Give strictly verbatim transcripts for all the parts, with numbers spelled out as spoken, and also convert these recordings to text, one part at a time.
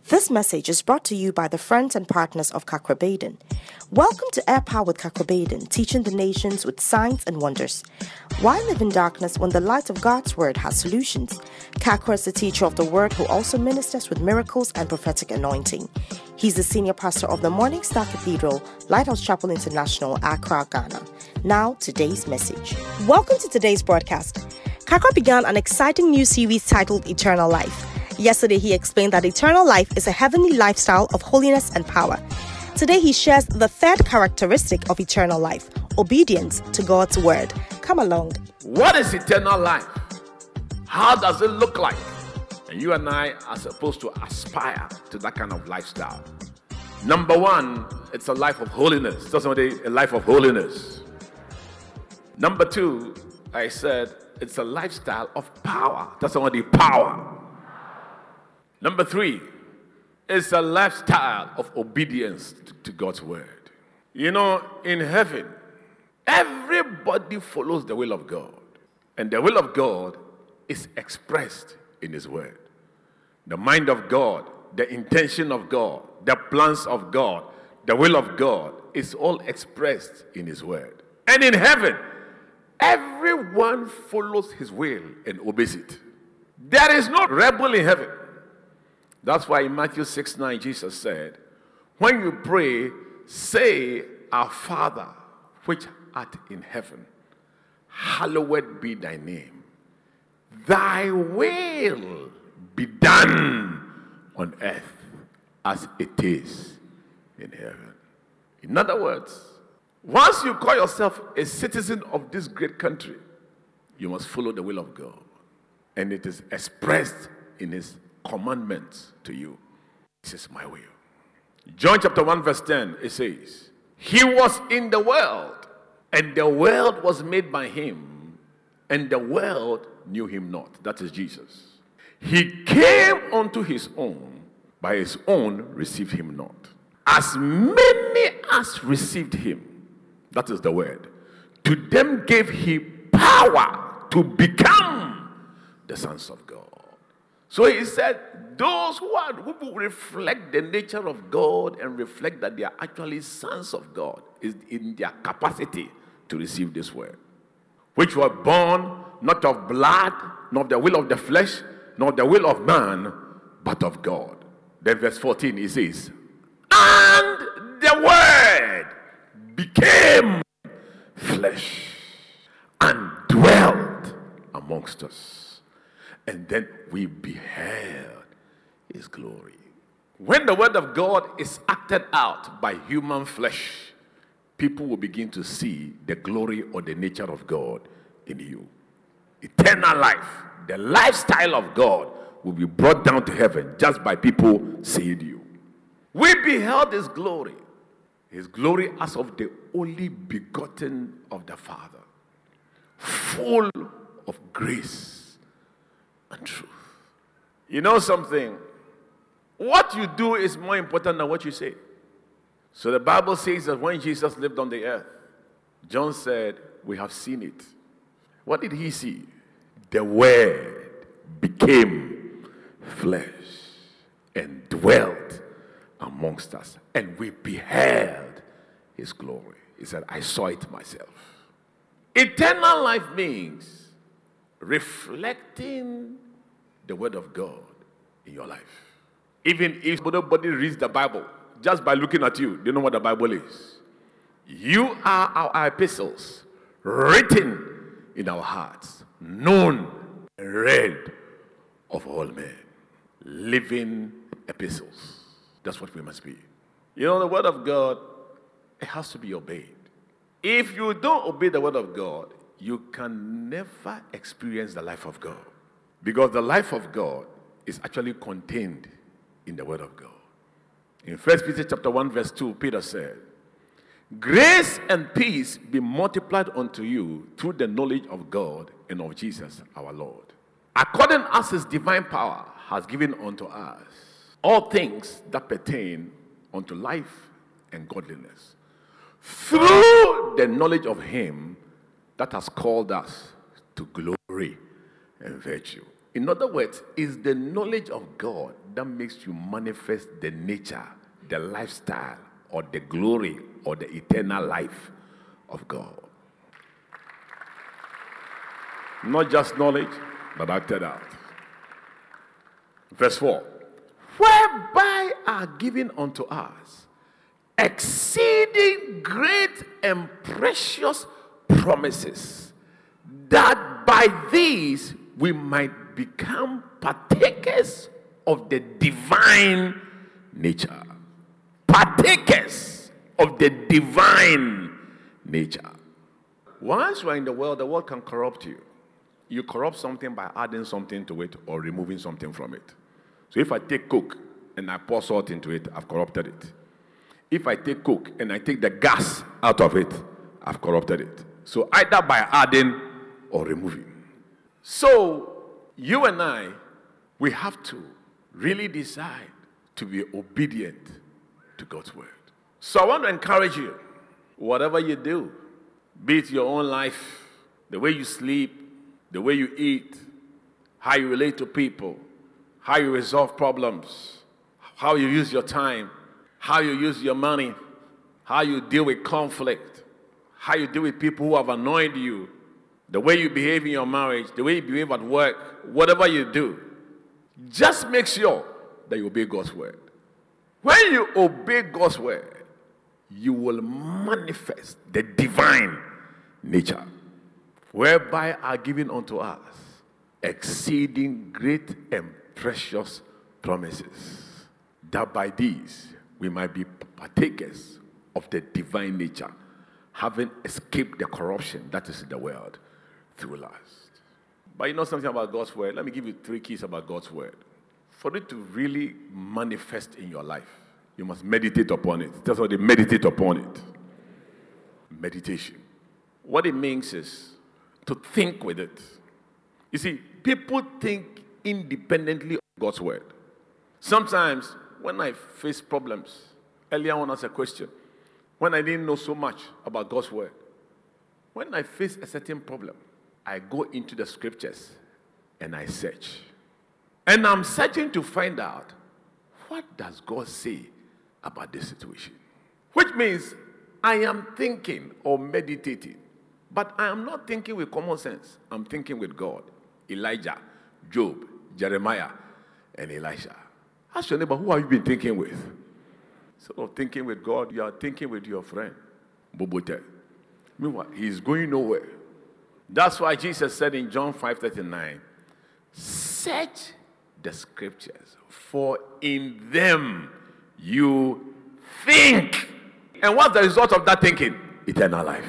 This message is brought to you by the friends and partners of Kakra Baden. Welcome to Air Power with Kakra Baden, teaching the nations with signs and wonders. Why live in darkness when the light of God's word has solutions? Kakra is the teacher of the word who also ministers with miracles and prophetic anointing. He's the senior pastor of the Morning Star Cathedral, Lighthouse Chapel International, Accra, Ghana. Now, today's message. Welcome to today's broadcast. Kakra began an exciting new series titled Eternal Life. Yesterday, he explained that eternal life is a heavenly lifestyle of holiness and power. Today, he shares the third characteristic of eternal life, obedience to God's word. Come along. What is eternal life? How does it look like? And you and I are supposed to aspire to that kind of lifestyle. Number one, it's a life of holiness. Tell somebody, a life of holiness. Number two, I said, it's a lifestyle of power. Tell somebody, power. Number three, it's a lifestyle of obedience to God's word. You know, in heaven, everybody follows the will of God. And the will of God is expressed in his word. The mind of God, the intention of God, the plans of God, the will of God is all expressed in his word. And in heaven, everyone follows his will and obeys it. There is no rebel in heaven. That's why in Matthew six nine, Jesus said, when you pray, say, Our Father, which art in heaven, hallowed be thy name. Thy will be done on earth as it is in heaven. In other words, once you call yourself a citizen of this great country, you must follow the will of God. And it is expressed in his commandments to you. This is my will. John chapter one verse ten, it says, he was in the world, and the world was made by him, and the world knew him not. That is Jesus. He came unto his own, by his own received him not. As many as received him, that is the word, to them gave he power to become the sons of God. So he said, those who are who reflect the nature of God and reflect that they are actually sons of God is in their capacity to receive this word, which were born not of blood, nor of the will of the flesh, nor the will of man, but of God. Then verse fourteen, he says, and the word became flesh and dwelt amongst us. And then we beheld his glory. When the word of God is acted out by human flesh, people will begin to see the glory or the nature of God in you. Eternal life, the lifestyle of God will be brought down to heaven just by people seeing you. We beheld his glory. His glory as of the only begotten of the Father, full of grace and truth. You know something? What you do is more important than what you say. So the Bible says that when Jesus lived on the earth, John said, we have seen it. What did he see? The word became flesh and dwelt amongst us, and we beheld his glory. He said, I saw it myself. Eternal life means reflecting the word of God in your life. Even if nobody reads the Bible, just by looking at you, they know what the Bible is. You are our epistles, written in our hearts, known and read of all men. Living epistles. That's what we must be. You know, the word of God, it has to be obeyed. If you don't obey the word of God, you can never experience the life of God. Because the life of God is actually contained in the word of God. In First Peter chapter one verse two, Peter said, grace and peace be multiplied unto you through the knowledge of God and of Jesus our Lord, according as his divine power has given unto us all things that pertain unto life and godliness, through the knowledge of him that has called us to glory and virtue. In other words, it's the knowledge of God that makes you manifest the nature, the lifestyle, or the glory, or the eternal life of God. Not just knowledge, but acted out. Verse four. Whereby are given unto us exceeding great and precious promises, that by these we might become partakers of the divine nature. Partakers of the divine nature. Once you are in the world, the world can corrupt you. You corrupt something by adding something to it or removing something from it. So if I take Coke and I pour salt into it, I've corrupted it. If I take Coke and I take the gas out of it, I've corrupted it. So either by adding or removing. So you and I, we have to really decide to be obedient to God's word. So I want to encourage you, whatever you do, be it your own life, the way you sleep, the way you eat, how you relate to people, how you resolve problems, how you use your time, how you use your money, how you deal with conflict, how you deal with people who have annoyed you, the way you behave in your marriage, the way you behave at work, whatever you do, just make sure that you obey God's word. When you obey God's word, you will manifest the divine nature, whereby are given unto us exceeding great and precious promises, that by these we might be partakers of the divine nature, having escaped the corruption that is in the world through lust. But you know something about God's word? Let me give you three keys about God's word. For it to really manifest in your life, you must meditate upon it. That's what they meditate upon it. Meditation. What it means is to think with it. You see, people think independently of God's word. Sometimes, when I face problems, earlier on as a question, when I didn't know so much about God's word, when I face a certain problem, I go into the scriptures and I search. And I'm searching to find out, what does God say about this situation? Which means I am thinking or meditating, but I am not thinking with common sense. I'm thinking with God. Elijah, Job, Jeremiah, and Elisha. Ask your neighbor, who have you been thinking with? Instead of thinking with God, you are thinking with your friend, Bobote. Meanwhile, he is going nowhere. That's why Jesus said in John five thirty-nine, search the scriptures, for in them you think. And what's the result of that thinking? Eternal life.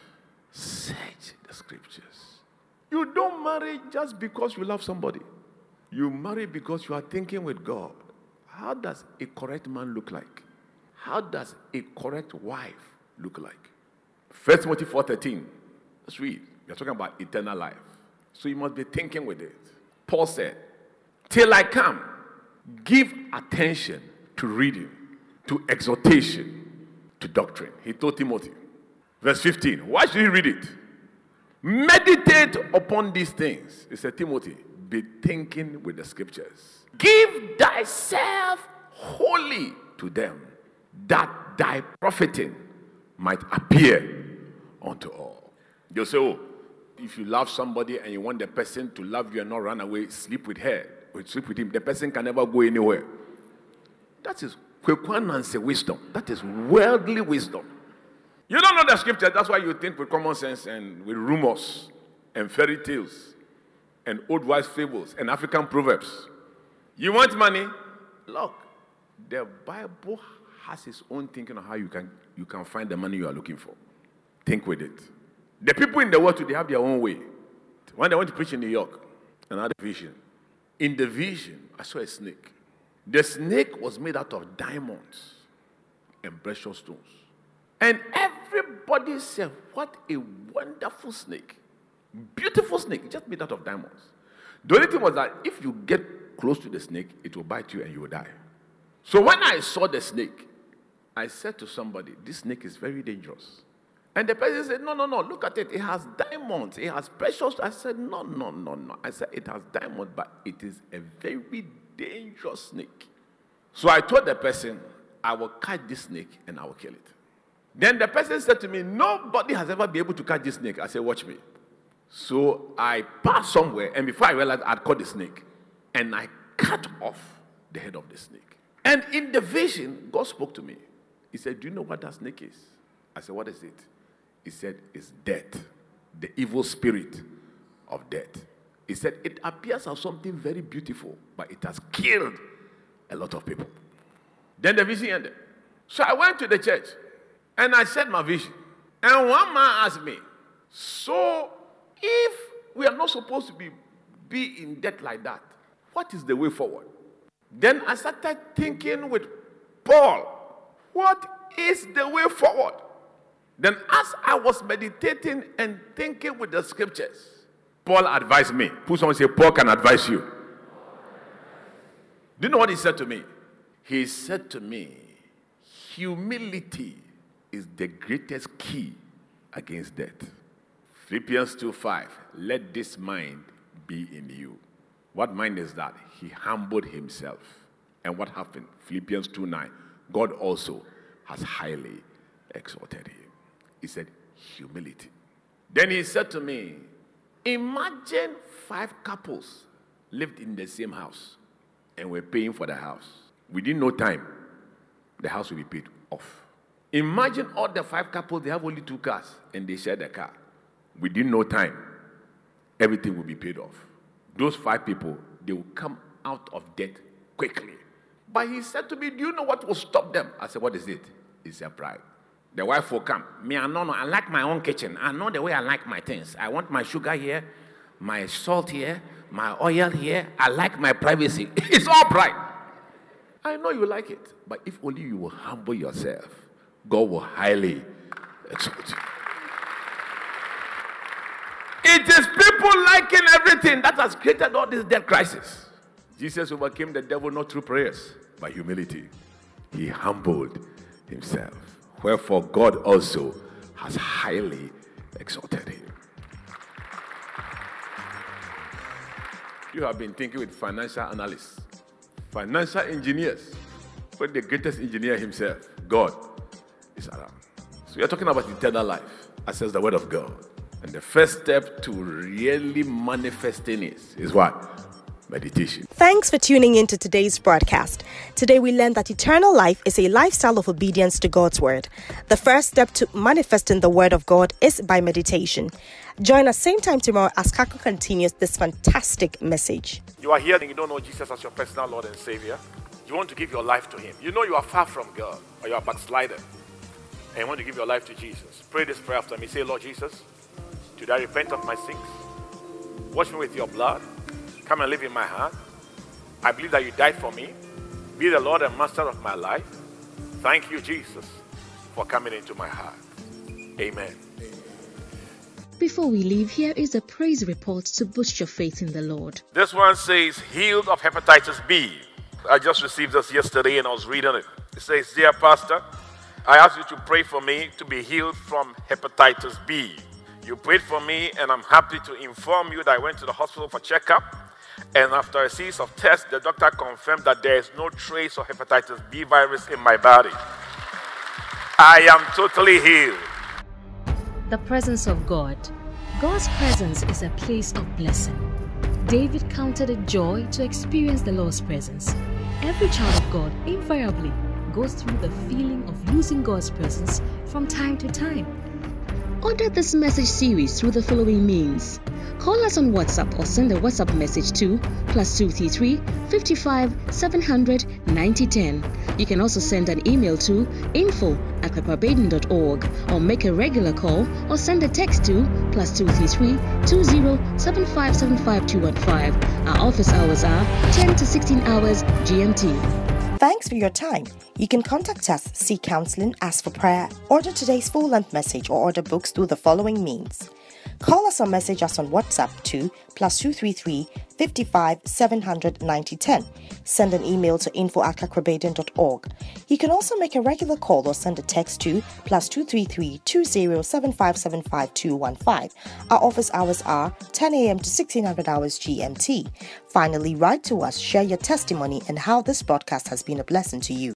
Search the scriptures. You don't marry just because you love somebody. You marry because you are thinking with God. How does a correct man look like? How does a correct wife look like? First Timothy four thirteen. Let's read. We are talking about eternal life. So you must be thinking with it. Paul said, till I come, give attention to reading, to exhortation, to doctrine. He told Timothy. Verse fifteen. Why should he read it? Meditate upon these things. He said, Timothy, be thinking with the scriptures. Give thyself wholly to them, that thy profiting might appear unto all. You say, oh, if you love somebody and you want the person to love you and not run away, sleep with her or sleep with him, the person can never go anywhere. That is kwekwananse wisdom. That is worldly wisdom. You don't know the scripture, that's why you think with common sense and with rumors and fairy tales and old wise fables and African proverbs. You want money? Look, the Bible has its own thinking on how you can, you can find the money you are looking for. Think with it. The people in the world today have their own way. When they went to preach in New York, another vision. In the vision, I saw a snake. The snake was made out of diamonds and precious stones. And everybody said, what a wonderful snake. Beautiful snake, just made out of diamonds. The only thing was that if you get close to the snake, it will bite you and you will die. So when I saw the snake, I said to somebody, this snake is very dangerous. And the person said, no, no, no, look at it. It has diamonds. It has precious. I said, no, no, no, no. I said, it has diamonds, but it is a very dangerous snake. So I told the person, I will catch this snake and I will kill it. Then the person said to me, nobody has ever been able to catch this snake. I said, watch me. So I passed somewhere, and before I realized I'd caught the snake, and I cut off the head of the snake. And in the vision, God spoke to me. He said, do you know what that snake is? I said, what is it? He said, it's death, the evil spirit of death. He said, it appears as something very beautiful, but it has killed a lot of people. Then the vision ended. So I went to the church, and I said my vision. And one man asked me, so if we are not supposed to be, be in debt like that, what is the way forward? Then I started thinking with Paul, what is the way forward? Then as I was meditating and thinking with the scriptures, Paul advised me. Put someone say, Paul can advise you. Do you know what he said to me? He said to me, humility is the greatest key against death. Philippians two five, let this mind be in you. What mind is that? He humbled himself. And what happened? Philippians two nine, God also has highly exalted him. He said, humility. Then he said to me, imagine five couples lived in the same house and were paying for the house. Within no time, the house will be paid off. Imagine all the five couples, they have only two cars and they share the car. Within no time, everything will be paid off. Those five people, they will come out of debt quickly. But he said to me, do you know what will stop them? I said, what is it? It's their pride. The wife will come. Me, I know, no, I like my own kitchen. I know the way I like my things. I want my sugar here, my salt here, my oil here. I like my privacy. It's all pride. I know you like it, but if only you will humble yourself, God will highly exalt you. It is people liking everything that has created all this death crisis. Jesus overcame the devil not through prayers, but humility. He humbled himself. Wherefore God also has highly exalted him. You have been thinking with financial analysts, financial engineers, but the greatest engineer himself, God, is around. So we are talking about eternal life, access the word of God. And the first step to really manifesting it is what? Meditation. Thanks for tuning in to today's broadcast. Today we learned that eternal life is a lifestyle of obedience to God's word. The first step to manifesting the word of God is by meditation. Join us same time tomorrow as Kako continues this fantastic message. You are here and you don't know Jesus as your personal Lord and Savior. You want to give your life to him. You know you are far from God, or you are a backslider, and you want to give your life to Jesus. Pray this prayer after me. Say, Lord Jesus, today I repent of my sins. Wash me with your blood. Come and live in my heart. I believe that you died for me. Be the Lord and Master of my life. Thank you, Jesus, for coming into my heart. Amen. Before we leave, here is a praise report to boost your faith in the Lord. This one says, healed of hepatitis B. I just received this yesterday and I was reading it. It says, dear pastor, I ask you to pray for me to be healed from hepatitis B. You prayed for me and I'm happy to inform you that I went to the hospital for checkup. And after a series of tests, the doctor confirmed that there is no trace of hepatitis B virus in my body. I am totally healed. The presence of God. God's presence is a place of blessing. David counted it joy to experience the Lord's presence. Every child of God invariably goes through the feeling of losing God's presence from time to time. Order this message series through the following means. Call us on WhatsApp or send a WhatsApp message to plus two three three, fifty-five, seven hundred, ninety ten. You can also send an email to info at kakwabaden dot org or make a regular call or send a text to plus two three three, two zero, seven five seven five two one five. Our office hours are ten to sixteen hours G M T. Thanks for your time. You can contact us, seek counseling, ask for prayer, order today's full-length message, or order books through the following means. Call us or message us on WhatsApp to plus two three three, five five, seven hundred, ninety ten. Send an email to info at kakrabaden dot org. You can also make a regular call or send a text to plus two three three, two zero seven five seven five two one five. Our office hours are ten a.m. to sixteen hundred hours G M T. Finally, write to us, share your testimony and how this broadcast has been a blessing to you.